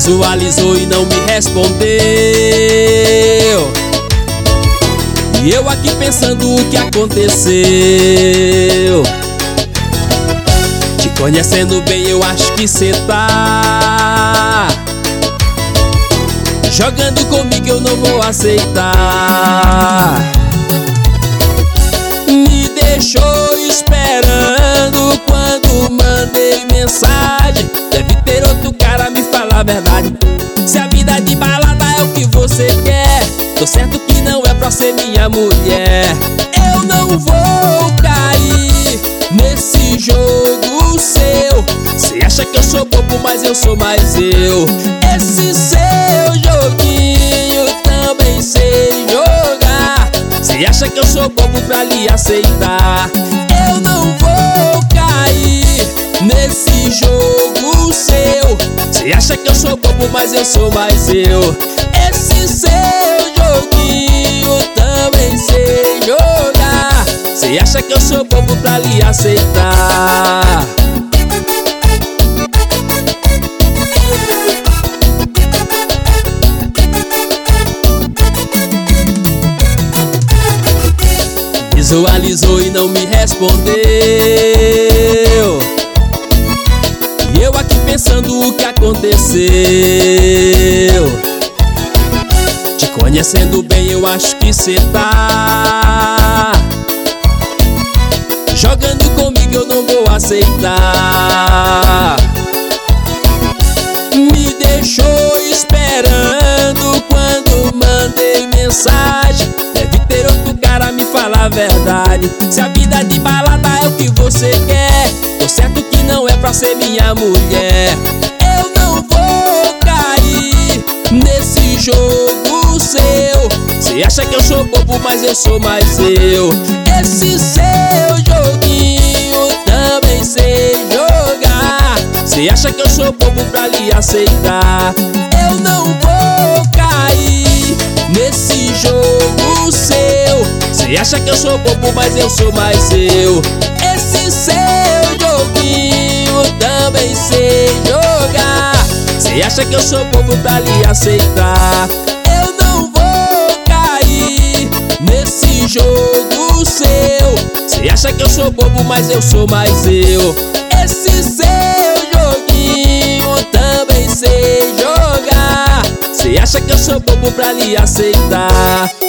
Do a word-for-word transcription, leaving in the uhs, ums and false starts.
Visualizou e não me respondeu. E eu aqui pensando o que aconteceu. Te conhecendo bem, eu acho que cê tá jogando comigo, eu não vou aceitar. Me deixou esperando quando mandei mensagem. Deve ter outro cara, me fala a verdade. Se a vida de balada é o que você quer, tô certo que não é pra ser minha mulher. Eu não vou cair nesse jogo seu. Cê acha que eu sou bobo, mas eu sou mais eu. Esse seu joguinho também sei jogar. Cê acha que eu sou bobo pra lhe aceitar. Eu não vou cair nesse jogo seu. Cê acha que eu sou bobo, mas eu sou mais eu. Esse seu joguinho também sei jogar. Cê acha que eu sou bobo pra lhe aceitar. Visualizou e não me respondeu. E eu aqui pensando o que aconteceu. Te conhecendo bem, eu acho que cê tá jogando comigo, eu não vou aceitar. Me deixou esperando quando mandei mensagem. Deve ter outro cara, me fala a verdade. Se a vida de balada é o que você quer, tô certo que não é pra ser minha mulher. Eu não vou cair nesse jogo seu. Cê acha que eu sou bobo, mas eu sou mais eu. Esse seu joguinho também sei jogar. Cê acha que eu sou bobo pra lhe aceitar. Eu não vou cair nesse jogo seu. Cê acha que eu sou bobo, mas eu sou mais eu. Esse seu joguinho também sei jogar. Cê acha que eu sou bobo pra lhe aceitar. Eu não vou cair nesse jogo seu. Cê acha que eu sou bobo, mas eu sou mais eu. Esse seu joguinho também sei jogar. Cê acha que eu sou bobo pra lhe aceitar.